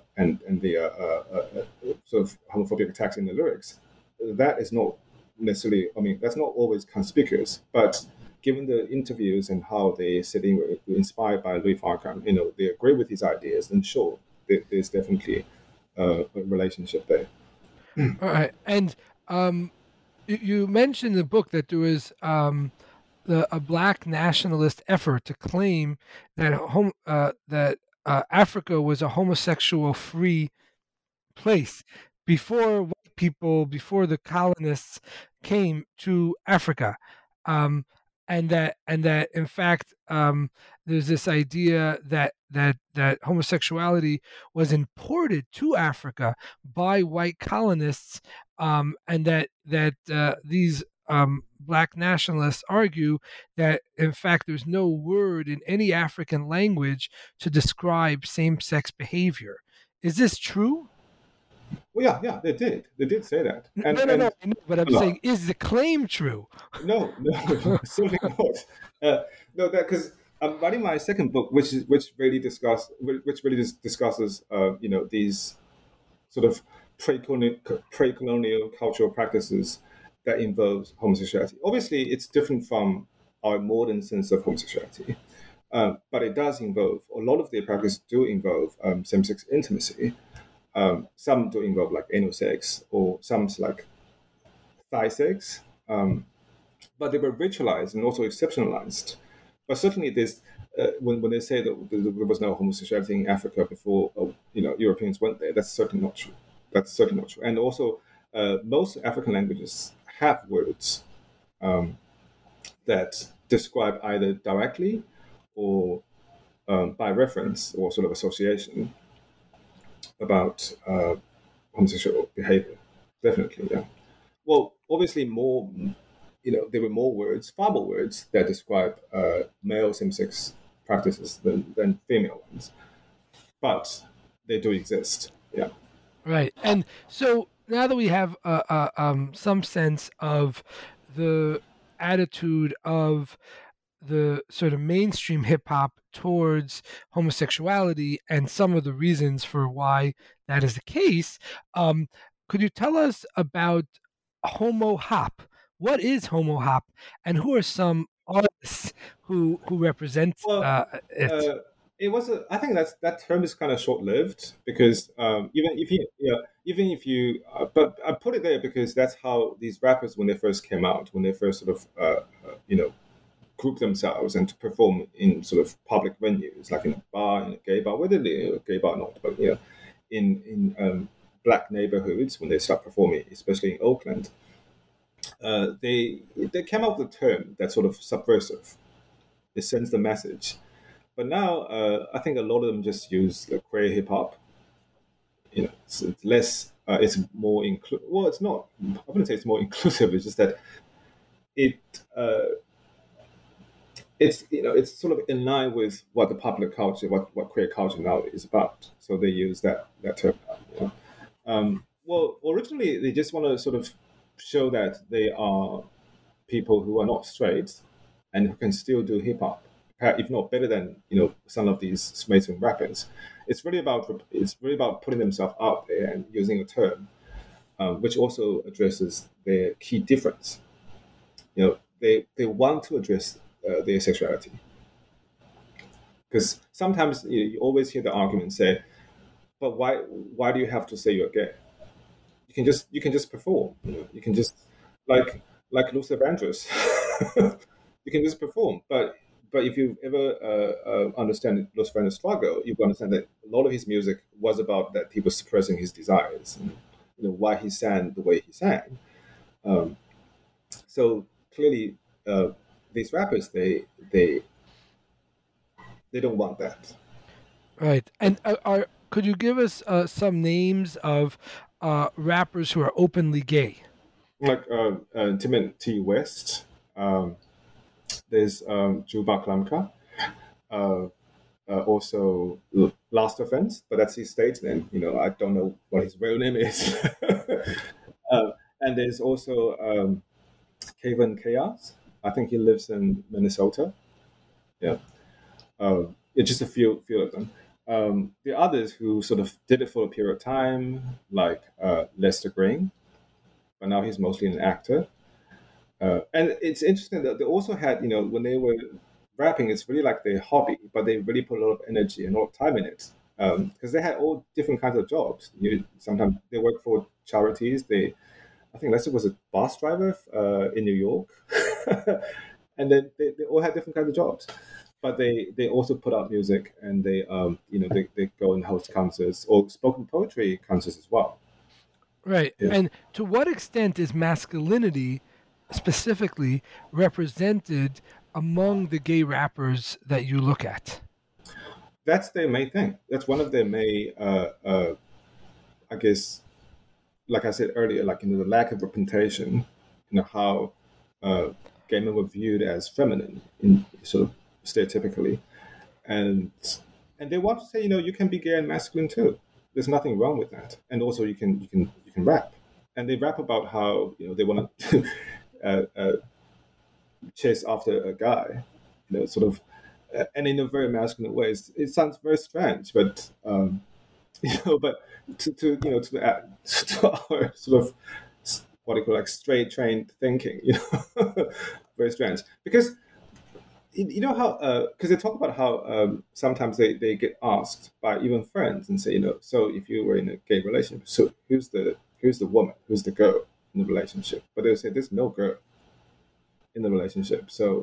Speaker 3: the sort of homophobic attacks in the lyrics, that is not necessarily. I mean, that's not always conspicuous. But given the interviews and how they said they were inspired by Louis Farrakhan, they agree with his ideas, then sure, there's definitely a relationship there.
Speaker 2: All right. And you mentioned in the book that there was a black nationalist effort to claim that Africa was a homosexual-free place before the colonists came to Africa, um, and that in fact there's this idea that homosexuality was imported to Africa by white colonists, and that these black nationalists argue that in fact there's no word in any African language to describe same-sex behavior. Is this true?
Speaker 3: Well, yeah, they did say that,
Speaker 2: No, I know, but I'm
Speaker 3: no,
Speaker 2: saying, is the claim true?
Speaker 3: no, certainly not. No, that because I'm writing my second book, which really discusses these sort of pre-colonial cultural practices that involves homosexuality. Obviously, it's different from our modern sense of homosexuality, but it does involve a lot of the practices do involve same-sex intimacy. Some do involve like anal sex, or some like thigh sex. But they were ritualized and also exceptionalized. But certainly, this when they say that there was no homosexuality in Africa before Europeans went there, that's certainly not true. That's certainly not true. And also, most African languages have words that describe either directly or by reference or sort of association about homosexual behavior. Definitely, yeah. Well, obviously, there were more words, far more words that describe male same-sex practices than female ones, but they do exist. Yeah.
Speaker 2: Right. And so now that we have some sense of the attitude of the sort of mainstream hip hop towards homosexuality and some of the reasons for why that is the case, um, could you tell us about Homo Hop? What is Homo Hop, and who are some artists who represent
Speaker 3: Well,
Speaker 2: it?
Speaker 3: uh, I think that term is kind of short-lived because even if you, but I put it there because that's how these rappers, when they first came out, when they first sort of, group themselves and to perform in sort of public venues, like in a bar, in a gay bar, whether they're a gay bar or not, but in black neighborhoods when they start performing, especially in Oakland, they came up with a term that's sort of subversive. It sends the message. But now, I think a lot of them just use the queer hip hop. It's less. It's more Well, it's not. I wouldn't say it's more inclusive. It's just that it. It's sort of in line with what the popular culture, what queer culture now is about. So they use that term. Well, originally they just want to sort of show that they are people who are not straight and who can still do hip hop, if not better than some of these mainstream rappers. It's really about putting themselves out there and using a term which also addresses their key difference. They want to address their sexuality, because sometimes you always hear the argument say, but why do you have to say you're gay? You can just perform. You can just like Luther Vandross. You can just perform. But if you ever understand Luther Vandross' struggle, you understand that a lot of his music was about that he was suppressing his desires, and why he sang the way he sang. Um, so clearly, these rappers they don't want that.
Speaker 2: Right. And could you give us some names of rappers who are openly gay?
Speaker 3: Like Timothy West. There's Drew Baklamka. Uh, also Last Offense, but that's his stage name. I don't know what his real name is. And there's also Kevin Chaos. I think he lives in Minnesota. Yeah. It's just a few of them. The others who sort of did it for a period of time, like Lester Green, but now he's mostly an actor. And it's interesting that they also had, when they were rapping, it's really like their hobby, but they really put a lot of energy and a lot of time in it. Because they had all different kinds of jobs. Sometimes they work for charities. I think Lester was a bus driver in New York, and then they all had different kinds of jobs. But they also put out music, and they go and host concerts or spoken poetry concerts as well.
Speaker 2: Right.
Speaker 3: Yeah.
Speaker 2: And to what extent is masculinity specifically represented among the gay rappers that you look at?
Speaker 3: That's their main thing. That's one of their main, I guess, like I said earlier, like the lack of representation, how gay men were viewed as feminine, in sort of stereotypically, and they want to say, you can be gay and masculine too. There's nothing wrong with that, and also you can rap, and they rap about how they want to chase after a guy, sort of, and in a very masculine way. It sounds very strange, but but to our sort of what do you call, like, straight trained thinking, very strange, because how because they talk about how sometimes they get asked by even friends and say, so if you were in a gay relationship, so who's the woman, who's the girl in the relationship? But they'll say there's no girl in the relationship. So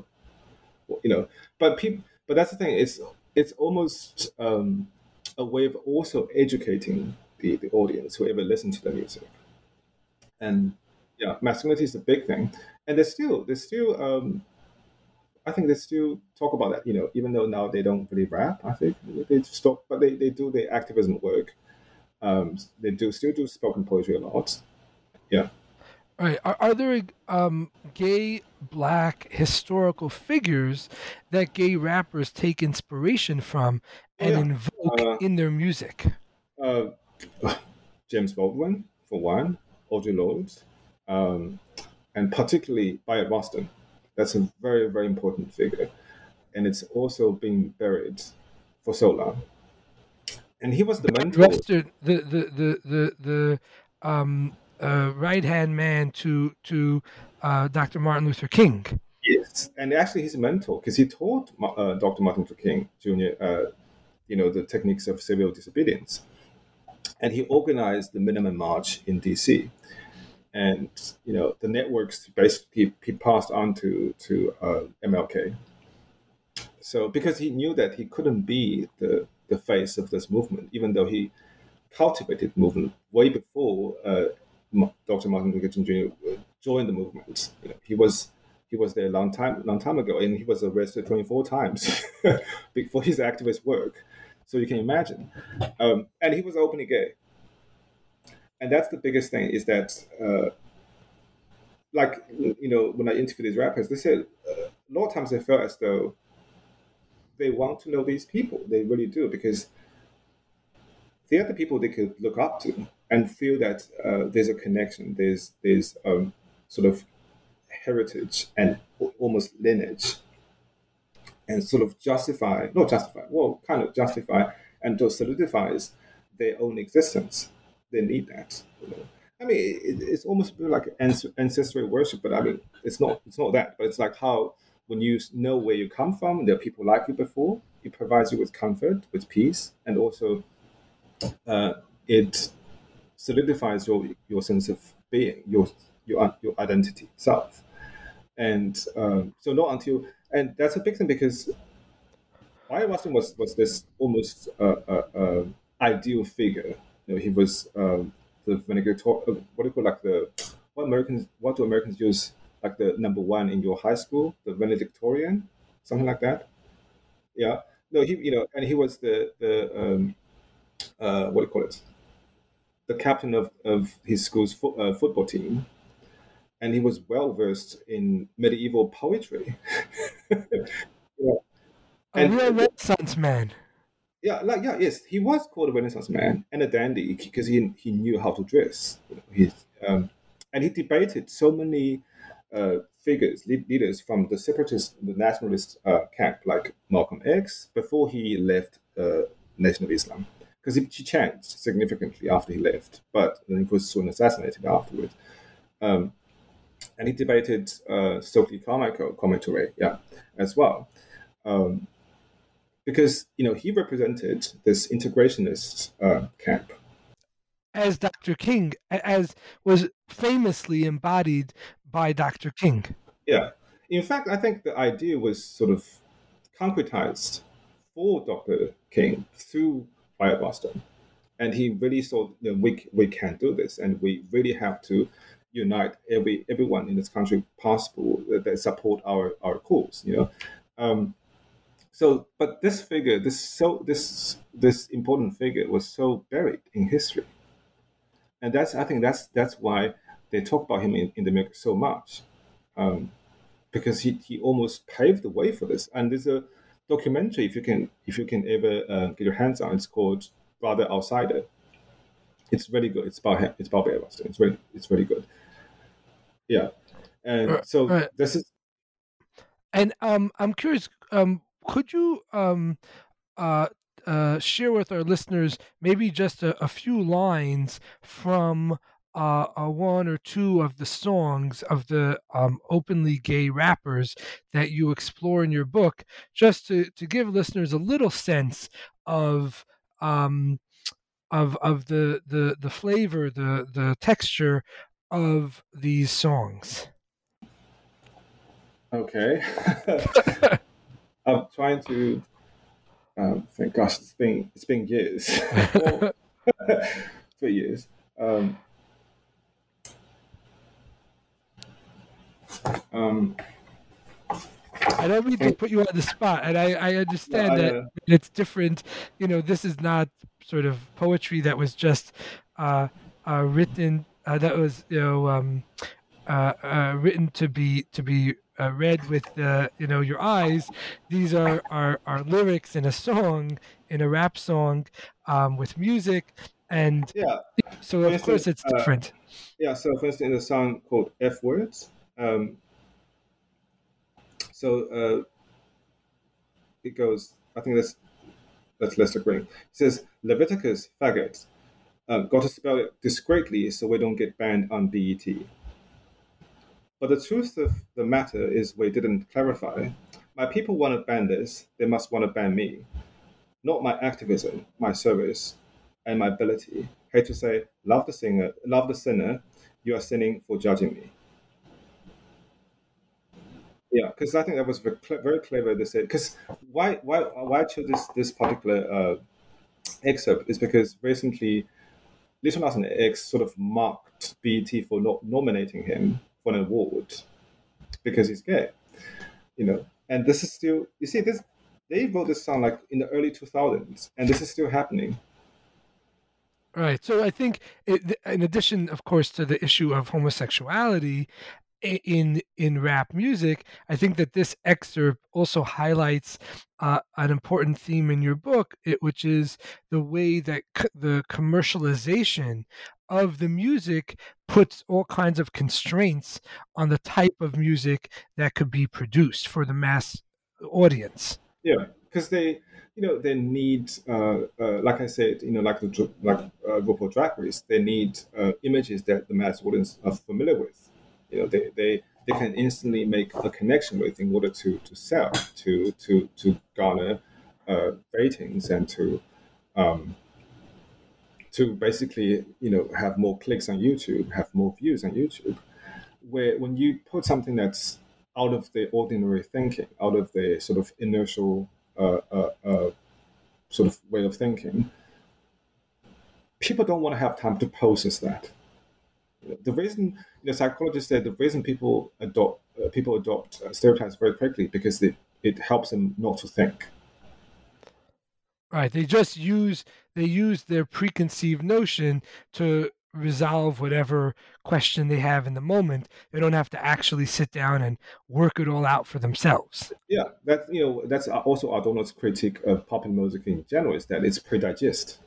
Speaker 3: but that's the thing. It's almost a way of also educating the audience, whoever listens to the music. And yeah, masculinity is a big thing, and there's still I think they still talk about that, even though now they don't really rap. I think they stop, but they do their activism work. They still do spoken poetry a lot. Yeah.
Speaker 2: All right. Are there gay black historical figures that gay rappers take inspiration from
Speaker 3: Oh,
Speaker 2: and
Speaker 3: yeah.
Speaker 2: invoke in their music?
Speaker 3: Uh, James Baldwin, for one, Audre Lorde, um, and particularly Bayard Rustin. That's a very, very important figure. And it's also been buried for so long. And he was the mentor.
Speaker 2: Rester, the right hand man to Dr. Martin Luther King.
Speaker 3: Yes. And actually, he's a mentor because he taught Dr. Martin Luther King Jr., the techniques of civil disobedience. And he organized the Minimum March in DC. And the networks basically he passed on to MLK. So because he knew that he couldn't be the face of this movement, even though he cultivated the movement way before Dr. Martin Luther King Jr. joined the movement. He was there a long time ago, and he was arrested 24 times for his activist work. So you can imagine, and he was openly gay. And that's the biggest thing, is that, when I interview these rappers, they said a lot of times they felt as though they want to know these people. They really do, because they are the people they could look up to. and feel that there's a connection, there's sort of heritage and almost lineage, and sort of not justify, well, kind of justify and just solidifies their own existence. They need that. I mean, it's almost a bit like ancestral worship, but I mean, it's not that. But it's like how when you know where you come from, there are people like you before. It provides you with comfort, with peace, and also it solidifies your sense of being, your identity itself. And so not until, and that's a big thing because Wyatt Rustin was this almost ideal figure. He was the valedictorian. What do you call, like, the what do Americans use, like the number one in your high school, the valedictorian, something like that. Yeah. No, and he was the what do you call it? The captain of his school's football team, and he was well versed in medieval poetry. Yeah.
Speaker 2: A real Renaissance man.
Speaker 3: Yes, he was called a Renaissance man and a dandy because he knew how to dress. And he debated so many leaders from the separatist, the nationalist camp, like Malcolm X, before he left Nation of Islam, because he changed significantly after he left, but then he was soon assassinated afterward. And he debated Stokely Carmichael, Commentary, as well. Because he represented this integrationist camp,
Speaker 2: as Dr. King, as was famously embodied by Dr. King.
Speaker 3: Yeah, in fact, I think the idea was sort of concretized for Dr. King through Wyatt Rustin, and he really saw we can do this, and we really have to unite everyone in this country possible that support our cause. So, but this figure, this important figure, was so buried in history, and I think that's why they talk about him in the book so much, because he almost paved the way for this. And there's a documentary, if you can ever get your hands on. It's called Brother Outsider. It's really good. It's about Wyatt Rustin. It's really good. Yeah, and so
Speaker 2: right.
Speaker 3: This is.
Speaker 2: And I'm curious. Could you share with our listeners maybe just a few lines from one or two of the songs of the openly gay rappers that you explore in your book, just to give listeners a little sense of the flavor, the texture of these songs?
Speaker 3: Okay. I'm trying to think. Gosh, it's been years, 3 years.
Speaker 2: I don't mean to put you on the spot, and I understand that it's different. This is not sort of poetry that was just written. That was written to be read with your eyes. These are lyrics in a song, in a rap song, with music, and so of course it's different.
Speaker 3: So for instance, in a song called F Words, it goes. I think that's less agreeing. It says Leviticus faggot. Got to spell it discreetly so we don't get banned on BET. But the truth of the matter is we didn't clarify. My people want to ban this, they must want to ban me. Not my activism, my service, and my ability. Hate to say, love the sinner, you are sinning for judging me. Yeah, because I think that was very clever to say. Because why I chose this particular excerpt is because recently Little Nas X sort of mocked BET for not nominating him for an award because he's gay, And this is still, you see, they wrote this song like in the early 2000s, and this is still happening.
Speaker 2: Right. So I think, in addition, of course, to the issue of homosexuality in rap music, I think that this excerpt also highlights an important theme in your book, which is the way that the commercialization of the music puts all kinds of constraints on the type of music that could be produced for the mass audience.
Speaker 3: Yeah, because they need, like I said, RuPaul Drag Race, they need images that the mass audience are familiar with. They can instantly make a connection with in order to sell, to garner ratings, and um, to basically have more clicks on YouTube, have more views on YouTube. Where when you put something that's out of the ordinary thinking, out of the sort of inertial sort of way of thinking, people don't want to have time to process that. The reason psychologists say the reason people adopt stereotypes very quickly because it helps them not to think.
Speaker 2: Right. They use their preconceived notion to resolve whatever question they have in the moment. They don't have to actually sit down and work it all out for themselves.
Speaker 3: Yeah, that's also Adorno's critique of popular music in general, is that it's pre-digest.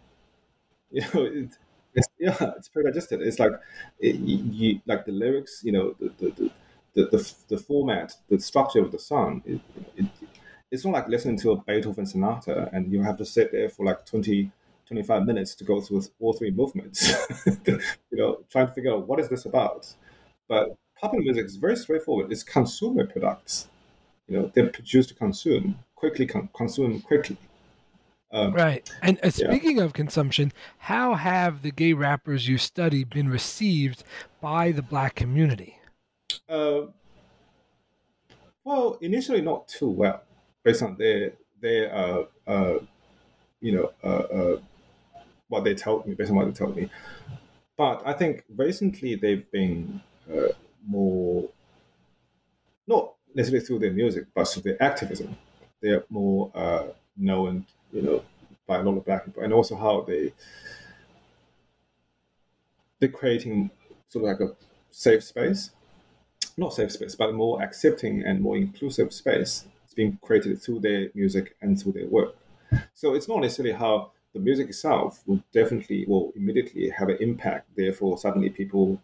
Speaker 3: It's pre-digested. It's like like the lyrics, the format, the structure of the song. It's not like listening to a Beethoven sonata and you have to sit there for like 25 minutes to go through all three movements, trying to figure out what is this about. But popular music is very straightforward. It's consumer products. They're produced to consume quickly.
Speaker 2: Right. And
Speaker 3: Yeah.
Speaker 2: speaking of consumption, how have the gay rappers you study been received by the Black community?
Speaker 3: Uh, well, initially not too well, based on their what they told me, based on what they told me. But I think recently they've been more, not necessarily through their music, but through their activism. They're more known, by a lot of Black people, and also how they're creating sort of like a safe space, not safe space, but a more accepting and more inclusive space. It's being created through their music and through their work. So it's not necessarily how the music itself will immediately have an impact. Therefore, suddenly people,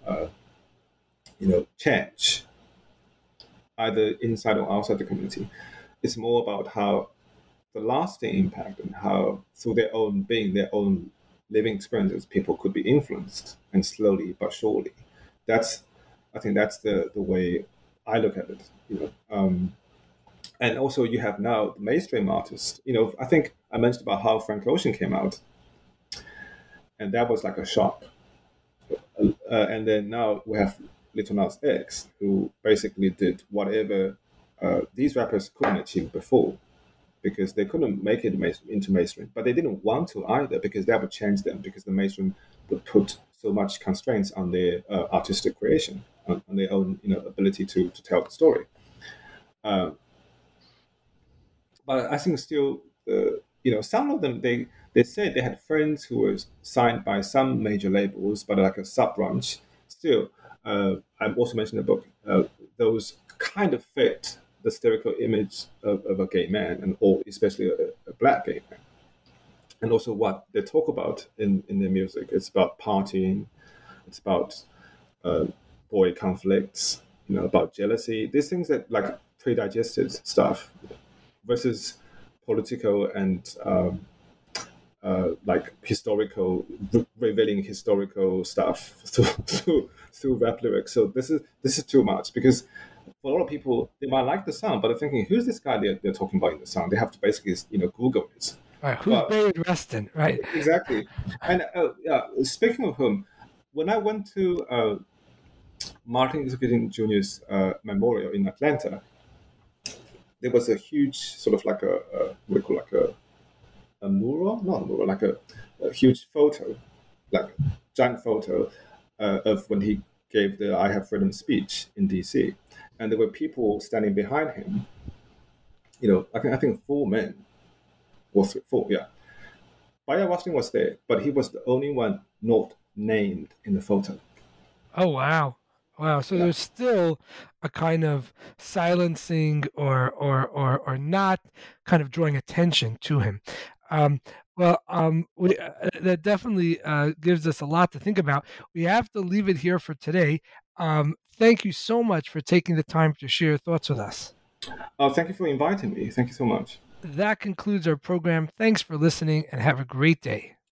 Speaker 3: change either inside or outside the community. It's more about how the lasting impact and how through their own being, their own living experiences, people could be influenced, and slowly but surely. I think that's the way I look at it. And also you have now the mainstream artists. I think I mentioned about how Frank Ocean came out, and that was like a shock. And then now we have Little Nas X, who basically did whatever these rappers couldn't achieve before, because they couldn't make it into mainstream, but they didn't want to either, because that would change them, because the mainstream would put so much constraints on their artistic creation, on their own ability to tell the story. But I think still, some of them, they said they had friends who were signed by some major labels, but like a sub branch. Still, I've also mentioned in the book, those kind of fit the stereotypical image of a gay man, or especially a Black gay man. And also what they talk about in their music. It's about partying, it's about boy conflicts, about jealousy. These things that like pre-digested stuff versus political and like historical, revealing historical stuff through rap lyrics. So this is too much, because for a lot of people, they might like the sound, but they're thinking, who's this guy they're talking about in the sound? They have to basically Google it.
Speaker 2: Right. Who's Bayard Rustin? Right.
Speaker 3: Exactly. And speaking of whom, when I went to Martin Luther King Jr.'s memorial in Atlanta, there was a huge sort of like what do you call, like a mural, not a mural, like a huge photo, like a giant photo of when he gave the "I Have Freedom" speech in D.C., and there were people standing behind him. I think 4 men, or four, yeah. Bayard Rustin was there, but he was the only one not named in the photo.
Speaker 2: Oh, wow. Wow. So there's still a kind of silencing or not kind of drawing attention to him. That definitely gives us a lot to think about. We have to leave it here for today. Thank you so much for taking the time to share your thoughts with us.
Speaker 3: Thank you for inviting me. Thank you so much.
Speaker 2: That concludes our program. Thanks for listening and have a great day.